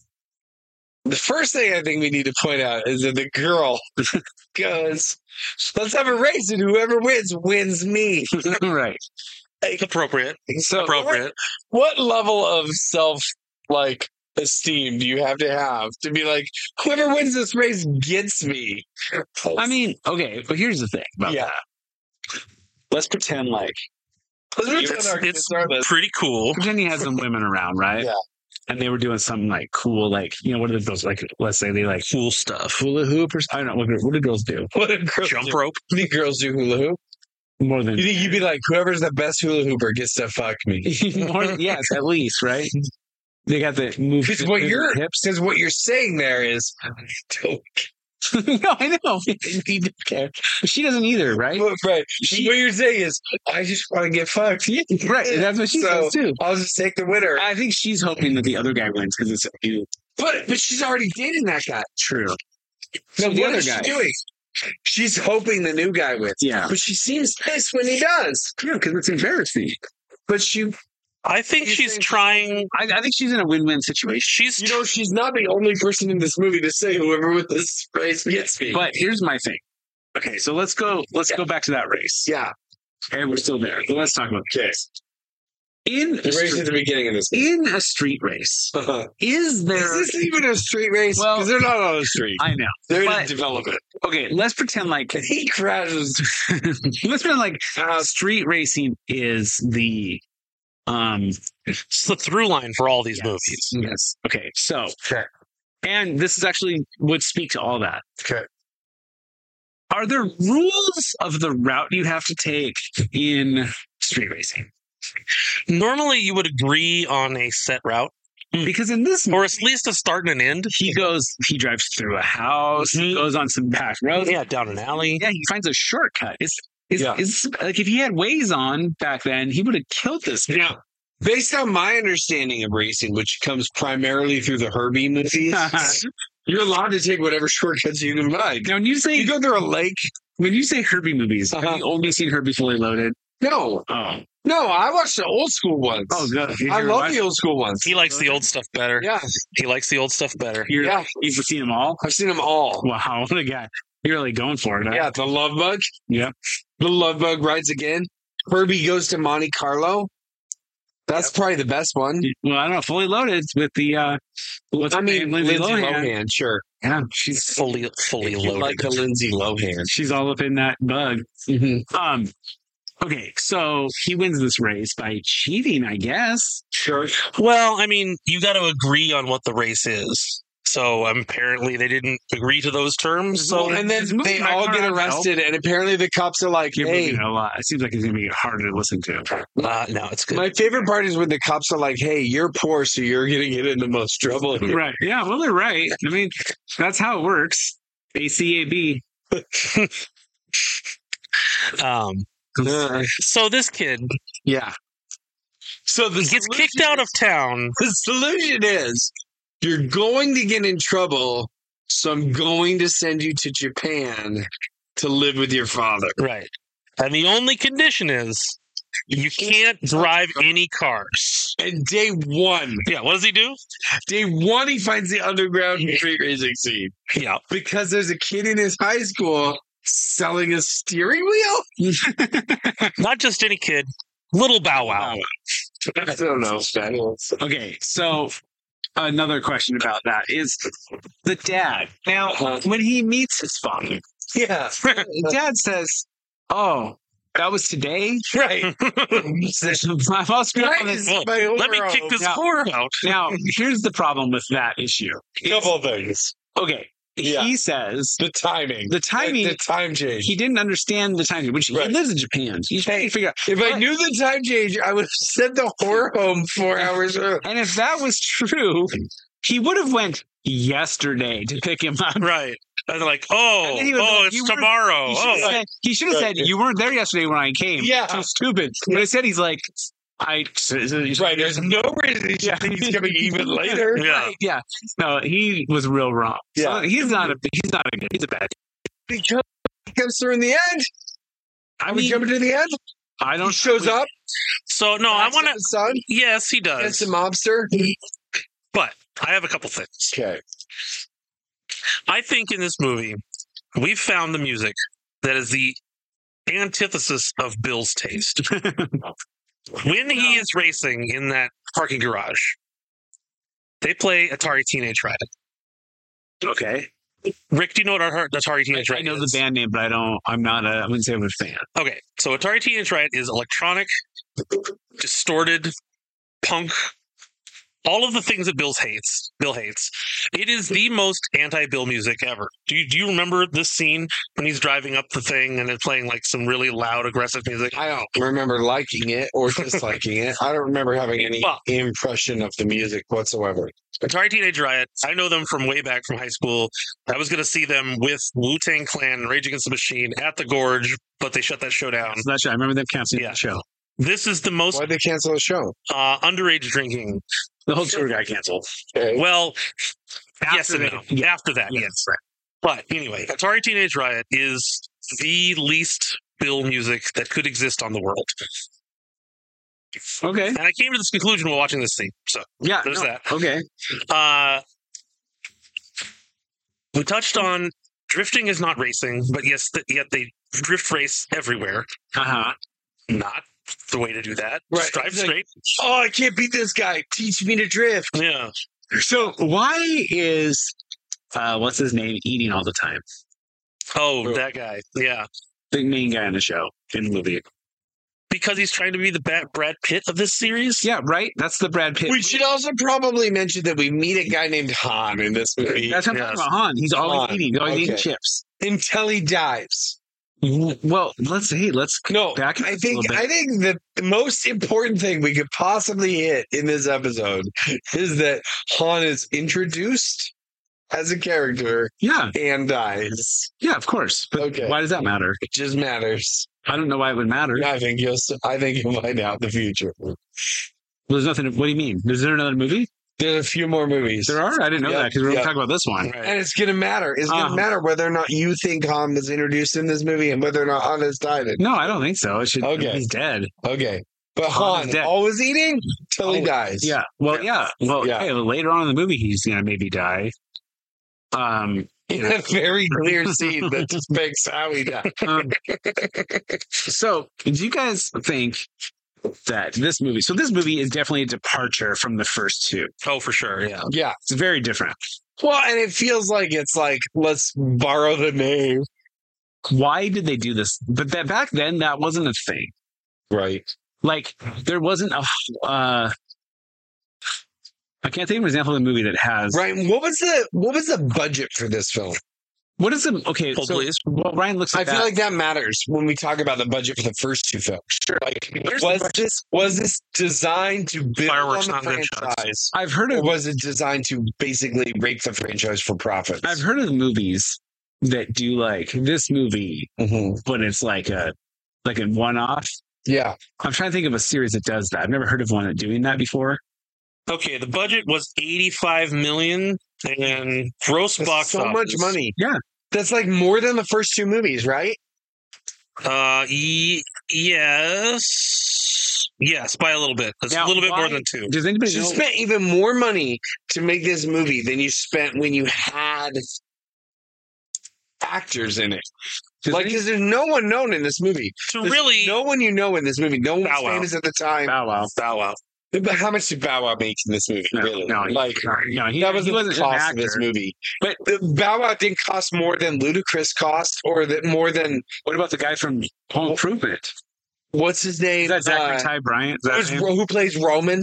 the first thing I think we need to point out is that the girl goes, let's have a race, and whoever wins, wins me. Right. it's appropriate. So Appropriate. What, what level of self, like, esteem do you have to have to be like, whoever wins this race gets me? I mean, okay, but here's the thing about Yeah. that. Let's pretend like Let's pretend It's, our it's kids are this. pretty cool. pretend you had some women around, right? Yeah. And they were doing something like cool, like you know, what are those like? Let's say they like Cool stuff. hula hoop or I don't know what, what do girls do What do girls Jump do? rope. You think girls do hula hoop? more than You think you'd be like, whoever's the best hula hooper gets to fuck me? more than, yes, at least right. They got the move. Because what move you're hips. because what you're saying there is, I don't No, I know. He didn't care. But she doesn't either, right? right. She- what you're saying is, I just want to get fucked. Right. That's what she So- says too. I'll just take the winner. I think she's hoping that the other guy wins because it's you. But but she's already dating that guy. True. So So the what other is guy. she doing? She's hoping the new guy wins. Yeah. But she seems pissed when he does. Yeah, because it's embarrassing. But she, I think You're she's saying- trying. I, I think she's in a win-win situation. She's you know, she's not the only person in this movie to say whoever with this race gets me. But here's my thing. Okay, so let's go. Let's go back to that race. yeah, Okay, we're still there. But let's talk about the race. In a the race at street, the beginning of this. in a street race, Uh-huh. is there? Is this even a street race? Well- Because they're not on a street. I know. They're in but- development. Okay, let's pretend like He crashes. let's pretend like Uh, street racing is the um it's the through line for all these Yes. movies. yes. Okay, so Okay. and this is actually would speak to all that. Okay. Are there rules of the route you have to take in street racing? Normally, you would agree on a set route, Because in this or at least a start and an end. he goes, he drives through a house, he Mhm. goes on some back roads. Yeah, down an alley. Yeah, he finds a shortcut. It's, it's, Yeah. it's like if he had Waze on back then, he would have killed this. guy. Yeah. Based on my understanding of racing, which comes primarily through the Herbie movies, you're allowed to take whatever shortcuts you can find. Now, when you say You go through a lake. when you say Herbie movies, Uh-huh. have you only seen Herbie Fully Loaded? No, Oh, no, I watched the old school ones. oh, good. You I never love watched- the old school ones. He likes the old stuff better. Yeah, He likes the old stuff better. You're, Yeah. You've seen them all. I've seen them all. Wow, what a guy! You're really going for it. Huh? Yeah, the Love Bug. Yeah. The Love Bug rides again. Herbie goes to Monte Carlo. That's probably the best one. Well, I don't know. Fully Loaded with the uh, what's I her mean, name? Lindsay Lohan. Lohan. Sure. Yeah, she's Fully, fully If you loaded. like the Lindsay Lohan. she's all up in that bug. Mm-hmm. Um, okay, so he wins this race by cheating, I guess. Sure. Well, I mean, you got to agree on what the race is. So apparently they didn't agree to those terms. So and then Is the movie they not all gonna get have arrested, and apparently the cops are like, You're "Hey." moving a lot. It seems like it's going to be harder to listen to. uh, no, it's good. My favorite part is when the cops are like, "Hey, you're poor, so you're going to get into most trouble." here." Right. Yeah, well, they're right. I mean, that's how it works. A C A B. Um, Uh, so this kid yeah. So the gets solution- kicked out of town. The solution is you're going to get in trouble, so I'm going to send you to Japan to live with your father. Right. And the only condition is you can't drive any cars. And day one, Yeah, what does he do? day one, he finds the underground street racing scene Yeah. because there's a kid in his high school selling a steering wheel. Not just any kid, little Bow Wow. I don't know. Okay, so another question about that is the dad. Now, when he meets his father, Yeah. dad says, "Oh, that was today." Right. I must be on this- Nice, my Let me hero. kick this Now- whore out. Now, here's the problem with that issue. Couple things. Okay, Yeah. he says The timing. the timing. The time change. He didn't understand the timing, which Right. he lives in Japan. He's trying to figure out. If I But- knew the time change, I would have sent the whore home four hours early. And if that was true, he would have went yesterday to pick him up. Right. And they're like, oh, And then he was oh, like, it's "You weren't- tomorrow. He should have Oh, said, he should have said, "You weren't there yesterday when I came." Yeah. Too stupid. But instead, he's like, "I." Right, there's no reason he should think he's coming even later. yeah. Right, yeah. No, he was real wrong. Yeah. So he's not a. He's not a good. He's a bad. Because he comes through in the end. I Are we mean, jumping to the end? I He don't. shows up. So, no, I knocks want at to. the son. Yes, he That's does. the mobster. But I have a couple things. Okay. I think in this movie, we've found the music that is the antithesis of Bill's taste. When he is racing in that parking garage, they play Atari Teenage Riot. Okay. Rick, do you know what our Atari Teenage I Riot know is? the band name, but I don't. I'm not a. I wouldn't say I'm a fan. Okay, so Atari Teenage Riot is electronic, distorted, punk, all of the things that Bill's hates. Bill hates. It is the most anti-Bill music ever. Do you do you remember this scene when he's driving up the thing and they're playing like some really loud, aggressive music? I don't remember liking it or disliking it. I don't remember having any Well- impression of the music whatsoever. Atari Teenage Riot. I know them from way back from high school. I was going to see them with Wu-Tang Clan and Rage Against the Machine at the Gorge, but they shut that show down. So that's right. I remember them canceling Yeah. the show. This is the most Why'd they cancel the show? uh, underage drinking. The whole tour got canceled. Okay. Well, yes After and they- no. yeah. After that, Yes. yes. But anyway, Atari Teenage Riot is the least Bill music that could exist on the world. Okay. And I came to this conclusion while watching this scene. So Yeah. there's no, that. Okay. Uh, we touched on drifting is not racing, but yes, th- yet they drift race everywhere. Uh huh. Not the way to do that. Just Right. drive It's like- straight. Oh, I can't beat this guy. Teach me to drift. Yeah. So why is uh what's his name eating all the time? Oh, that guy. Yeah. The main guy in the show in the movie. Because he's trying to be the Ba- Brad Pitt of this series. Yeah, right. That's the Brad Pitt. We should also probably mention that we meet a guy named Han in this movie That's what I'm Yes. talking about. Han. He's always Han. eating. He's always Okay. eating chips. until he dies. Well, let's hey, let's No, back it I up a think little bit. I think the most important thing we could possibly hit in this episode is that Han is introduced as a character Yeah, and dies. yeah, of course. But Okay. why does that matter? It just matters. I don't know why it would matter. I think you'll. s- I think you'll find out in the future. There's nothing. What do you mean? Is there another movie? There's a few more movies. There are. I didn't know Yeah, that because we're yeah. going to talk about this one. Right. And it's going to matter. It's going to Uh-huh. matter whether or not you think Han was introduced in this movie and whether or not Han has died. No, I don't think so. It should. Okay. He's dead. Okay. But Han Han is dead. always eating till he Oh, dies. Yeah. Well, yeah. Well, Yeah. hey, later on in the movie, he's going to maybe die. Um. In a very clear scene that depicts how he died. um, so, do you guys think that this movie? So, this movie is definitely a departure from the first two. Oh, for sure. Yeah. Yeah. It's very different. Well, and it feels like it's like, let's borrow the name. Why did they do this? But that back then, that wasn't a thing. Right. Like, there wasn't a. Uh, I can't think of an example of a movie that has. Ryan, what was the what was the budget for this film? What is the okay? Hold, so, please. well, Ryan looks. At I feel that. like that matters when we talk about the budget for the first two films. Sure. Like, Where's the was budget? this was this designed to build Fireworks, on not the gunshots. franchise, I've heard or of. was it designed to basically rape the franchise for profits? I've heard of movies that do like this movie, Mhm. but it's like a like a one off. Yeah, I'm trying to think of a series that does that. I've never heard of one that doing that before. Okay, the budget was eighty-five million and gross that's box so office. much money. Yeah. That's like more than the first two movies, right? Uh, ye- yes, yes, by a little bit. It's Now, a little bit why- more than two. Does anybody You know? spent even more money to make this movie than you spent when you had actors in it. Does Like, any- because there's no one known in this movie. To There's really, no one you know in this movie. No one's Bow Wow. famous at the time. Bow Wow. Bow Wow. But how much did Bow Wow make in this movie? No, really? no, he- like no, he, that was he the wasn't an cost of this actor. movie. But Uh, Bow Wow didn't cost more than Ludacris cost, or that more than what about the guy from Home Improvement? what's his name? Is that Zachary Uh, Ty Bryant? Is that who's- him? who plays Roman?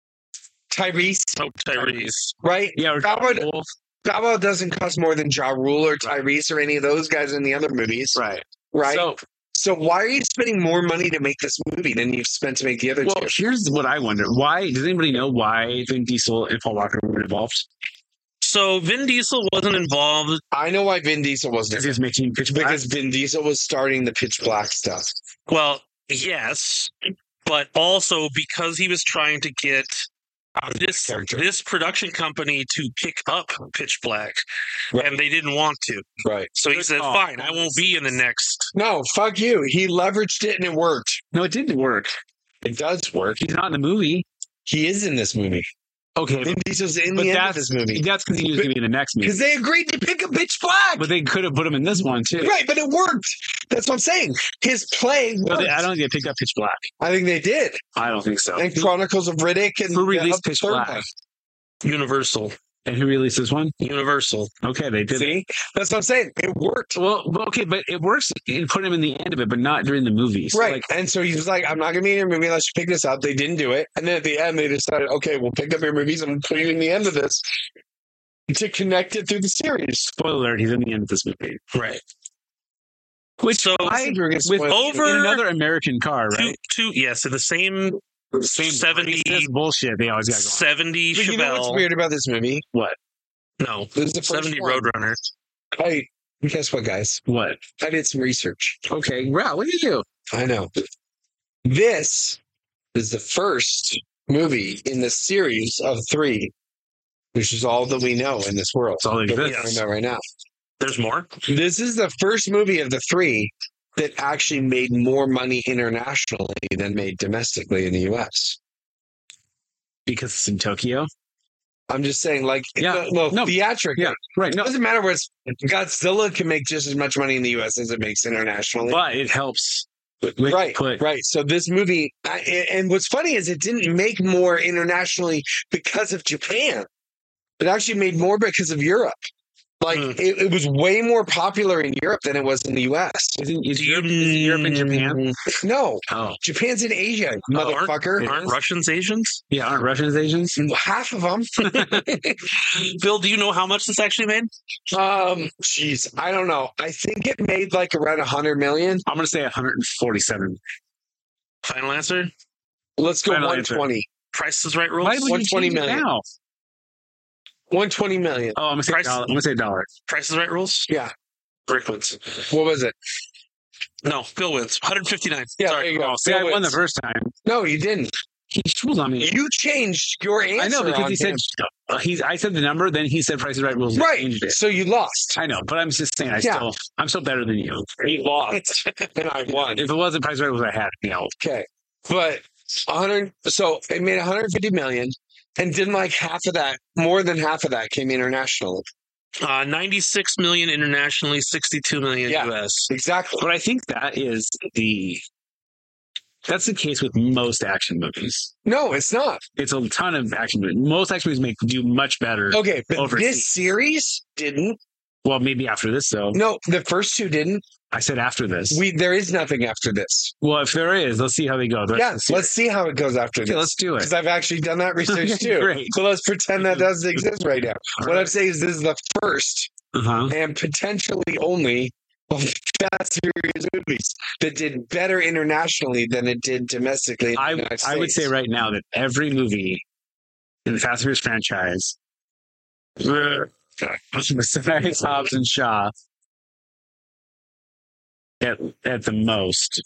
Tyrese, Oh, Tyrese. right? Yeah, or Bow Wow, Wolf. Bow Wow doesn't cost more than Ja Rule or Tyrese or any of those guys in the other movies, Right. right? So, So why are you spending more money to make this movie than you've spent to make the other well, two? here's what I wonder. Why does anybody know why Vin Diesel and Paul Walker were involved? So Vin Diesel wasn't involved. I know why Vin Diesel wasn't. Because he was making Pitch Black. Because Vin Diesel was starting the Pitch Black stuff. Well, yes, but also because he was trying to get this character. this production company to pick up Pitch Black, Right. and they didn't want to. Right. So he Good said, call. "Fine, I won't be in the next." No, fuck you. He leveraged it and it worked. No, it didn't work. It does work. He's not in the movie. He is in this movie. Okay, Vin Diesel's in but the end of that's this movie. that's because he was going to be in the next movie. Because they agreed to pick up Pitch Black. But they could have put him in this one too. Right, but it worked. That's what I'm saying. His play But worked. they, I don't think they picked up Pitch Black. I think they did. I don't think so. And Chronicles of Riddick and Who released the Pitch third Black? one. Universal, And who released this one? Universal. Okay, they did. See? That's what I'm saying. It worked. Well, well, okay, but it works in putting him in the end of it, but not during the movie. So, Right. like, and so he was like, I'm not going to be in your movie unless you pick this up. They didn't do it. And then at the end, they decided, okay, we'll pick up your movies and we'll put you in the end of this to connect it through the series. spoiler alert, he's in the end of this movie. Right. Which So I, You were gonna with spoil it. over- in another American car, two, right? two, yes, in the same Same seventy, racist bullshit they always got going. seventy But you know what's Chevelle. weird about this movie? What? No, This is the first seventy one. Roadrunner. Hey, guess what, guys? What? I did some research. Okay, wow, look at you. I know. This is the first movie in the series of three, which is all that we know in this world. That's all that That we exists. know right now. There's more. This is the first movie of the three that actually made more money internationally than made domestically in the U S. Because it's in Tokyo. I'm just saying, like, Yeah. no, No. theatrically. Yeah, right. It No, doesn't matter where it's Godzilla can make just as much money in the U S as it makes internationally. but it helps. With, with Right, put, right. So this movie, I, and what's funny is it didn't make more internationally because of Japan. It actually made more because of Europe. Like Hmm. it, it was way more popular in Europe than it was in the U S. Isn't is Do you- Europe, is Europe and Japan? No, Oh, Japan's in Asia, Oh, aren't- motherfucker. Aren't Russians Asians? yeah. Aren't Russians Asians? Half of them. Bill, do you know how much this actually made? um, jeez, I don't know. I think it made like around a hundred million. I'm gonna say one hundred forty-seven. Final answer. Let's go Final one answer. twenty. Price is Right rules. Why would you one hundred twenty change it million. now? one hundred twenty million. Oh, I'm gonna say Price- dollar. I'm gonna say dollar. Price is Right rules. Yeah. Rick wins. What was it? No, Bill wins. one hundred fifty-nine. Yeah, Sorry. there you go. Oh, see, I Bill won the wins. first time. No, you didn't. He fooled on me. You changed your answer. I know because on he said him. uh, he's. I said the number, then he said Price is Right rules. and Right. changed it. So you lost. I know, but I'm just saying. I Yeah. still. I'm still better than you. You lost. and I won. If it wasn't Price is Right rules, I had you know. Okay. But one hundred so it made one hundred fifty million and didn't like half of that, more than half of that came internationally. Uh, ninety-six million internationally, sixty-two million Yeah. U S. Exactly. But I think that is the. That's the case with most action movies. No, it's not. It's a ton of action movies. Most action movies make do much better. Okay, but Overseas. this series didn't. Well, maybe after this though. No, the first two didn't. I said after this. We there is nothing after this. well, if there is, let's see how they go. The rest of Yeah, the series. let's see how it goes after Okay, this. let's do it. Because I've actually done that research too. Great. So let's pretend that doesn't exist right now. All What right. I'm saying is this is the first Uh-huh. and potentially only of Fast and Furious movies that did better internationally than it did domestically. In the I United I would say States. right now that every movie in the Fast and Furious franchise, besides Hobbs and Shaw, at at the most,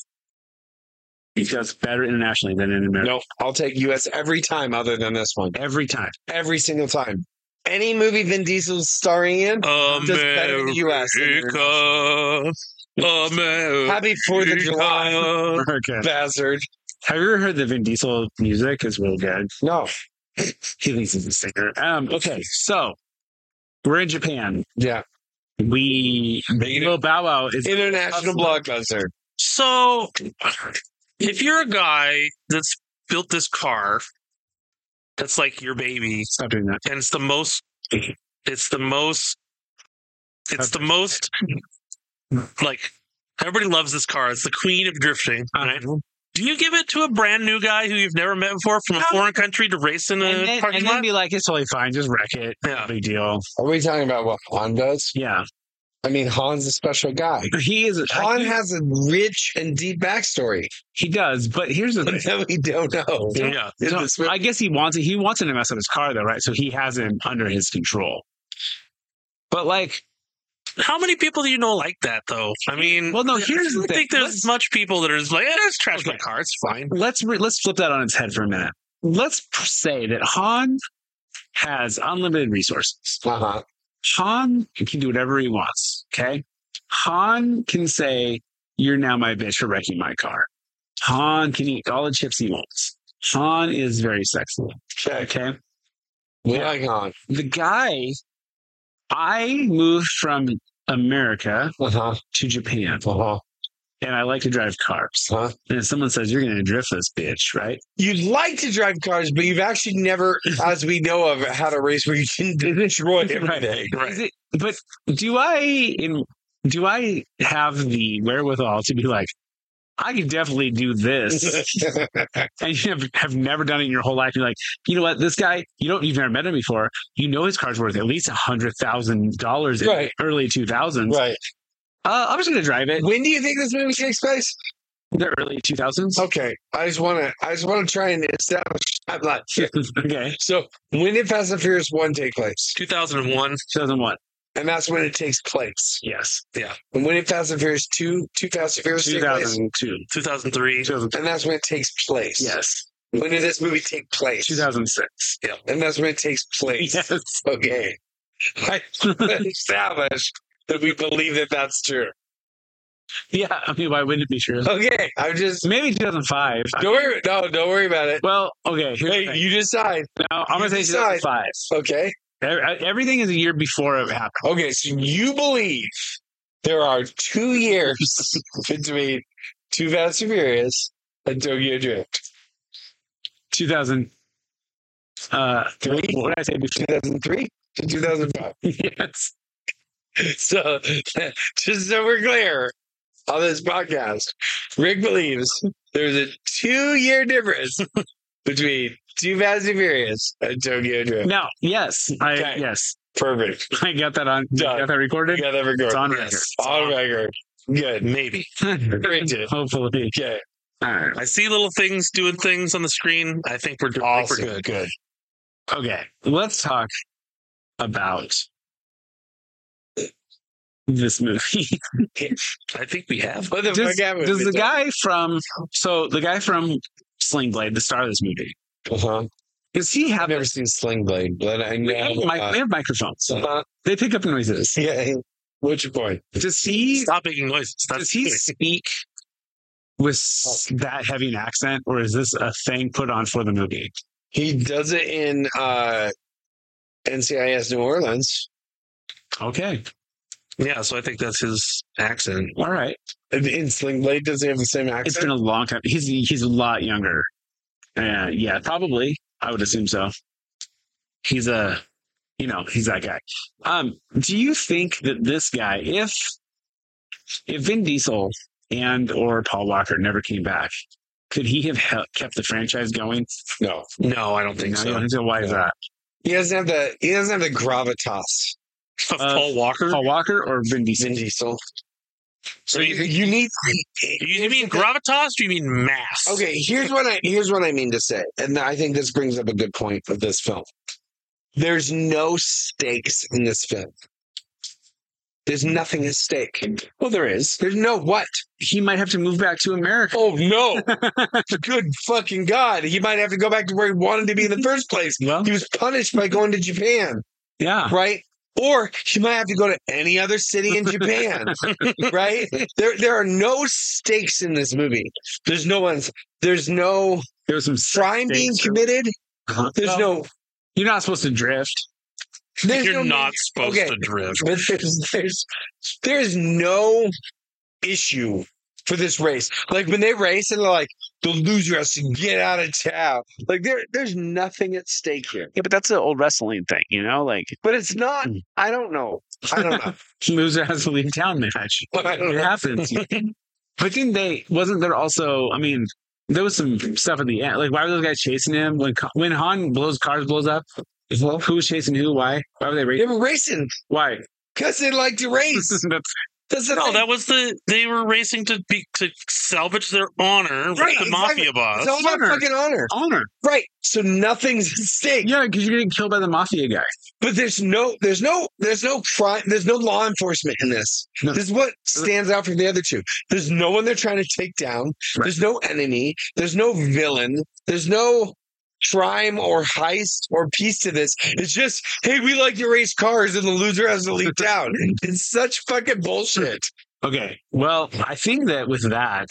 it does better internationally than in America. No, I'll take U S every time other than this one. Every time. Every single time. Any movie Vin Diesel's starring in does better in the U S than international. America, America. Happy Fourth of July, Okay. bastard. Have you ever heard the Vin Diesel music? Is real good. No. He thinks he's a singer. Um, okay, so we're in Japan. Yeah. We Little Bow Wow is International blockbuster. So, if you're a guy that's built this car, that's like your baby, stop doing that. and it's the most, it's the most, it's the most, like, everybody loves this car. It's the queen of drifting, right? Do you give it to a brand new guy who you've never met before from a No. foreign country to race in a And then, parking and then lot? be like, it's totally fine. Just wreck it. Yeah. No big deal. Are we talking about what Han does? Yeah. I mean, Han's a special guy. He is. Han he, has a rich and deep backstory he does. But here's the thing. that we don't know. Yeah. In So, this movie. I guess he wants it. He wants him to mess up his car, though, right? So he has him under his control. But like, How many people do you know like that, though? I mean, Well, no, here's I don't the thing. think there's Let's- much people that are just like, eh, let's trash my Okay. car. It's fine. let's re- let's flip that on its head for a minute. Let's say that Han has unlimited resources. Uh-huh. Han can do whatever he wants. Okay. Han can say, "You're now my bitch for wrecking my car." Han can eat all the chips he wants. Han is very sexual. Check. Okay. We Yeah. like Han. The guy, I moved from America Uh-huh. to Japan, Uh-huh. and I like to drive cars. Huh? And if someone says, "You're going to drift this bitch," right? You'd like to drive cars, but you've actually never, as we know of, had a race where you can destroy everything. Is it- but do I in do I have the wherewithal to be like, I could definitely do this, and you have, have never done it in your whole life? You're like, you know what, this guy, you don't, you've never met him before. You know his car's worth at least a hundred thousand dollars in Right. the early two thousands. Right. Uh, I'm just gonna drive it. When do you think this movie takes place? The early two thousands. Okay. I just want to, I just want to try and establish I'm not sure. Okay, So when did Fast and Furious one take place? two thousand one. two thousand one. And that's when it takes place. Yes, And when did Fast and Furious two, two Fast and Furious two take place? thousand two. two thousand three. And that's when it takes place. Yes, When did this movie take place? two thousand six. And that's when it takes place. Yes. Okay. I established that we believe that that's true. Yeah, I mean, why wouldn't it be true? Okay. I'm just, Maybe two thousand five. don't worry. No, don't worry about it. Well, okay. Here's the Hey, thing. you decide. Now, I'm you going to say decide. two thousand five. Okay. E- Everything is a year before it happened. Okay. So you believe there are two years between Too Fast and Furious and Tokyo Drift. two thousand. Uh, Three? What did I say before? two thousand three to two thousand five. Yes. So, just so we're clear on this podcast, Rick believes there's a two-year difference between Too Fast and Furious and Tokyo Drift. No. Yes. I Okay. yes. Perfect. I got that on. Done. Got that You recorded. got that record. It's on Yes. record. On record. Good. Maybe. Great. dude. Hopefully. Okay. All right. I see little things doing things on the screen. I think we're doing I think Awesome. we're good. Good. Okay. Let's talk about this movie. I think we have. What the Does, fuck happened? does the guy from so the guy from Sling Blade, the star of this movie, Uh-huh. does he I've have? never seen Sling Blade, but I know. We have, mic- uh, we have microphones. uh-huh. They pick up noises. Yeah. What's your point? Does he? Stop making noises. Does That's he speak with s- that heavy an accent, or is this a thing put on for the movie? He does it in uh, N C I S New Orleans. Okay, yeah. So I think that's his accent. all right. In in Sling Blade, does he have the same accent? It's been a long time. He's he's a lot younger. Uh, yeah, probably. I would assume so. He's a, you know, he's that guy. Um, do you think that this guy, if if Vin Diesel and or Paul Walker never came back, could he have he- kept the franchise going? No, No, I don't think No, so. you don't think so? Why is that? he doesn't have the he doesn't have the gravitas. Of Uh, Paul Walker. Paul Walker or Vin Diesel? Vin Diesel. So you, you, you need. you mean gravitas? Or you mean mass? Okay, here's what I here's what I mean to say, and I think this brings up a good point of this film. There's no stakes in this film. There's nothing at stake. Well, there is. There's no what? He might have to move back to America. Oh no! Good fucking god! He might have to go back to where he wanted to be in the first place. Well, He was punished by going to Japan, yeah. right? Or he might have to go to any other city in Japan, right? There, there are no stakes in this movie. There's no one's. There's no There was some crime being stakes. committed. Uh-huh. There's Well, no. You're not supposed to drift. There's You're no not major- supposed okay, to drift. But there's, there's there's no issue for this race. Like when they race and they're like, the loser has to get out of town. Like there there's nothing at stake here. Yeah, but that's an old wrestling thing, you know? Like, But it's not. I don't know. I don't know. loser has to leave town match. I don't It know. happens. But didn't they, wasn't there also, I mean, there was some stuff at the end. Like, why were those guys chasing him? When when Han blows, cars blows up, who was chasing who? Why? Why were they They racing? were racing Why? because they like to race. That's- That's the No, thing. that was the they were racing to be to salvage their honor with Right, the exactly. mafia boss. It's all about honor. fucking honor. honor. Right. So nothing's at stake. Yeah, because you're getting killed by the mafia guy. But there's no, there's no, there's no crime, there's no law enforcement in this. No. This is what stands out from the other two. There's no one they're trying to take down. Right. There's no enemy. There's no villain. There's no crime or heist or piece to this. It's just, hey, we like to race cars and the loser has to leave town. It's such fucking bullshit. Okay. Well, I think that with that,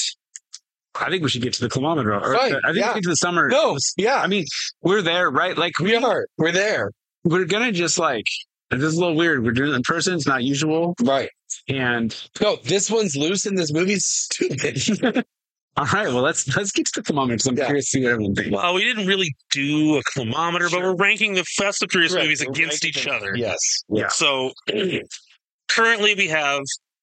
I think we should get to the kilometer. Or Right, I think yeah. we get to the summer. No, yeah, I mean, we're there, right? Like, we are. We're there. we're going to just like, this is a little weird. We're doing it in person. It's not usual. Right. And No, this one's loose and this movie's stupid. all right, well, let's let's get to the kilometer because I'm Yeah. curious to see what everyone thinks. Well, we didn't really do a kilometer, but Sure. we're ranking the Fast and Furious Correct. movies We're against ranking each them. other. Yes. Yeah. So currently we have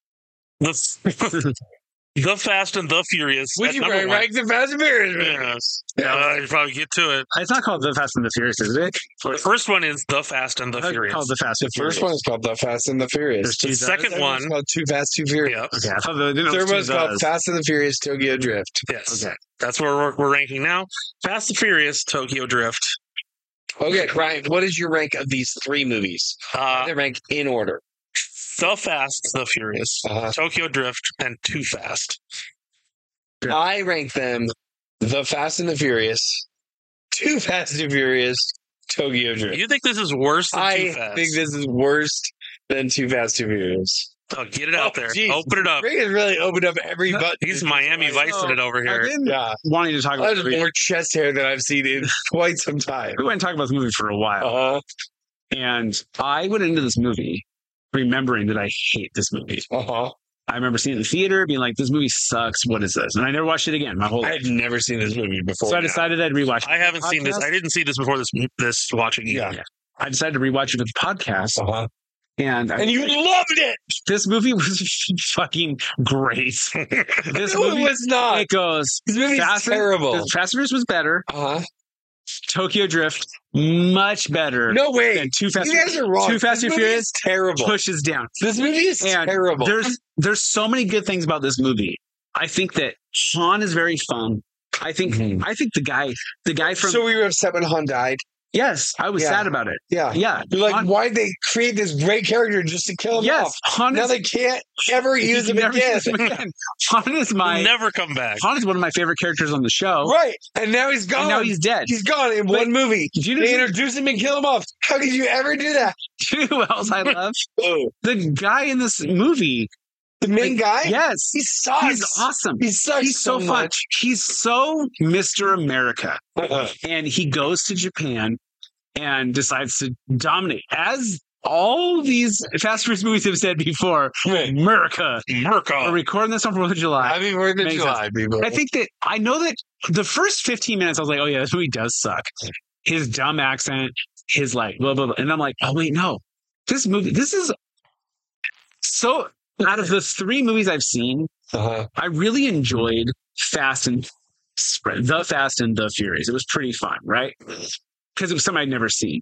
the the Fast and the Furious. Would at you number rank, one. rank the Fast and Furious movies? Yes. Yeah, you probably get to it. It's not called The Fast and the Furious, is it? The first one is The Fast and the It's Furious. called The Fast and The first one is called The Fast and the Furious. There's two The does. second Second one's one, called Too Fast, Too Furious. yeah, Okay, I thought the, I didn't know Third it one's was called two Fast and the Furious Tokyo Drift. yes, Okay. that's where we're, we're ranking now. Fast and Furious, Tokyo Drift. Okay, Ryan, what is your rank of these three movies? Uh, They're ranked in order. The Fast, The Furious, Uh-huh. Tokyo Drift, and Too Fast. Yeah. I rank them The Fast and the Furious, Too Fast and Furious, Tokyo Drift. You think this is worse than Too I Fast? think this is worse than Too Fast, Too Furious. Oh, get it out Oh, there. geez. Open it up. Rick has really opened up every No, button. He's Miami Like, Vicing it over I've here. been Yeah. wanting to talk about That the is movie. more chest hair than I've seen in quite some time. We went and talked about this movie for a while. Uh-huh. And I went into this movie remembering that I hate this movie. Uh-huh. I remember seeing it in the theater, being like, this movie sucks. What is this? And I never watched it again my whole life. I've never seen this movie before. So I now. decided I'd rewatch it. I haven't seen this. Podcast? I didn't see this before this this watching either. Yeah. I decided to rewatch it for the podcast. Uh-huh. And, I, And you loved it! this movie was fucking great. This No, it movie, was not. it goes, This movie's Fast and- terrible. Fast and Furious was better. Uh-huh. Tokyo Drift, much better. No way. than Too Fast, You guys are wrong. Too Fast This and movie Furious is terrible. pushes down. This movie is And terrible. There's there's so many good things about this movie. I think that Han is very fun. I think Mhm. I think the guy the guy from So we were upset when Han died. yes, I was Yeah. sad about it. Yeah. Yeah, You're like, Han- why'd they create this great character just to kill him yes, off? Han Now is, they can't ever you use can him never again. use him again. Han is my Never come back. Han is one of my favorite characters on the show. Right. And now he's gone. And now he's dead. He's gone in But- one movie. Did you They know introduce him and kill him off. How could you ever do that? who else I love? Oh, The guy in this movie. the main guy? Yes, He sucks. he's awesome. He sucks He's so, fun. much. He's so Mister America. Uh-uh. And he goes to Japan and decides to dominate. As all these Fast and Furious movies have said before, Right. America. We're Merca. recording this on fourth of July. Happy Fourth of Makes July, people. I think that I know that the first fifteen minutes, I was like, oh, yeah, this movie does suck. His dumb accent, his like, blah, blah, blah. And I'm like, oh, wait, no. This movie, this is so. out of the three movies I've seen, Uh-huh. I really enjoyed Fast and The Fast and the Furious. It was pretty fun, right? Because it was something I'd never seen.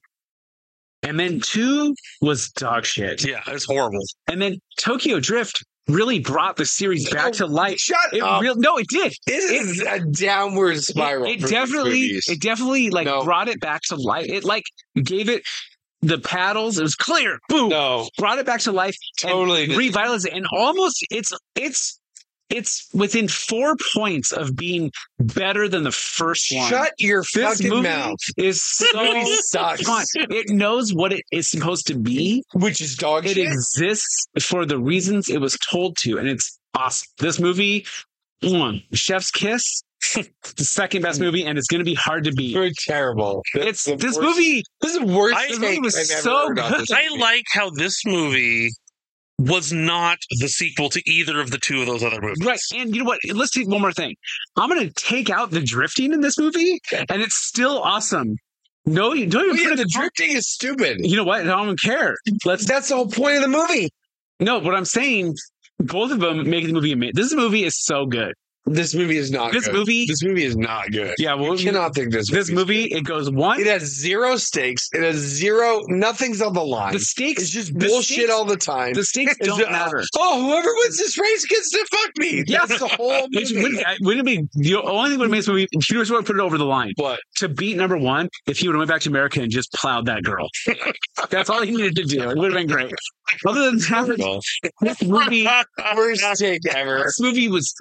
And then two was dog shit. Yeah, it's horrible. And then Tokyo Drift really brought the series back to life. Shut It up. real no, it did. This is a downward spiral. It, it for these definitely, movies. it definitely like No. brought it back to life. It like gave it the paddles. It was clear. Boom. No, Brought it back to life. totally. And revitalized it. And almost it's it's it's within four points of being better than the first one. Shut your This fucking movie mouth. is so movie sucks. fun. It knows what it is supposed to be. Which is dog It shit. exists for the reasons it was told to, and it's awesome. This movie, one, Chef's Kiss, the second best movie, and it's going to be hard to beat. You're terrible. It's the this worst- movie. This is the worst I- This take movie was I've ever so heard on good. this I movie. like how this movie was not the sequel to either of the two of those other movies. Right, and you know what? Let's take one more thing. I'm going to take out the drifting in this movie, and it's still awesome. No, you don't Oh, even yeah, put the it. drifting is stupid. You know what? I don't even care. Let's. That's the whole point of the movie. No, what I'm saying. Both of them make the movie amazing. This movie is so good. This movie is not This good. movie- This movie is not good. Yeah, well, you cannot think this This movie's movie, it goes one. good. It has zero stakes. It has zero. Nothing's on the line. The stakes. It's just the bullshit stakes- all the time. The stakes It's don't just, matter. Oh, whoever wins this race gets to fuck me. Yeah. That's the whole Which movie. wouldn't, wouldn't it be the only thing would make this movie? Here's what put it over the line What? to beat number one. If he would have went back to America and just plowed that girl, that's all he needed to do. It would have been great. Other than that, this movie, Worst take ever. this movie was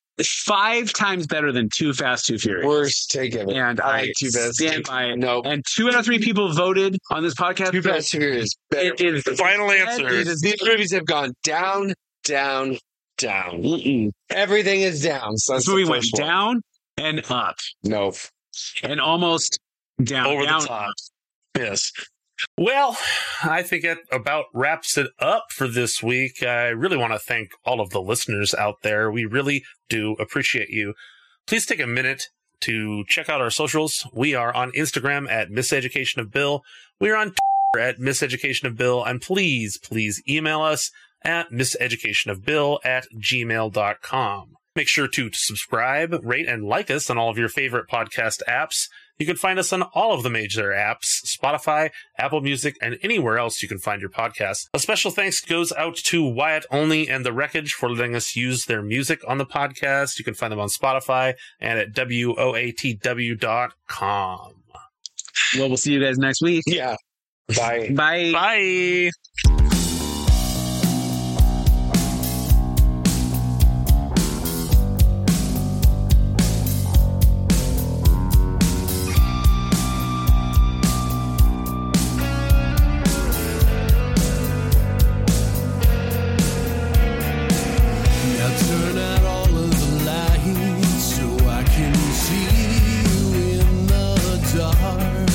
five times better than Too Fast, Too Furious. Worst take ever. And I I like Too Fast. stand by it. No. And two out of three people voted on this podcast. Too Fast, Too Furious. Better. It is Final answer. It is These movies have gone down, down, down. Mm-mm. Everything is down. So that's This movie the went first one. down and up No. and almost down. Over down, the top. Yes. Well, I think it about wraps it up for this week. I really want to thank all of the listeners out there. We really do appreciate you. Please take a minute to check out our socials. We are on Instagram at Miseducation of Bill. We are on Twitter at Miseducation of Bill. And please, please email us at miseducationofbill at gmail dot com. Make sure to subscribe, rate, and like us on all of your favorite podcast apps. You can find us on all of the major apps, Spotify, Apple Music, and anywhere else you can find your podcast. A special thanks goes out to Wyatt Only and The Wreckage for letting us use their music on the podcast. You can find them on Spotify and at W O A T W dot com. Well, we'll see you guys next week. Yeah. Bye. Bye. Bye. Now turn out all of the lights so I can see you in the dark.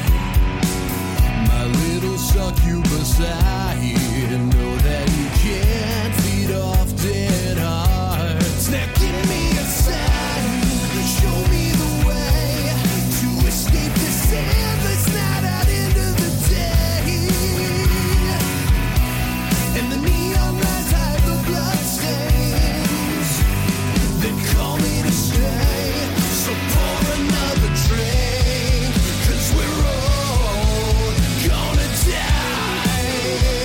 My little succubus, I know that you can't feed off dead hearts. Now give me a sign, show me the way to escape this endless night out into the day. And the neon lights hide the blood stains that call me to stay. So pour another drink, 'cause we're all gonna die.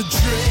the train.